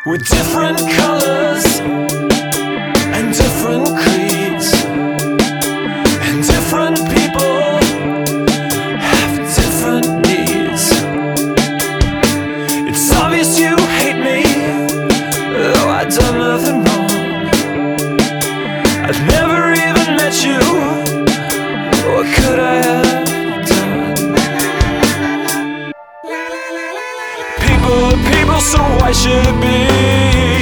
with different colors and different creeds, and different people have different needs. It's obvious you hate me, though I've done nothing wrong. I've never even met you. What could I have done? People are people, so why should it be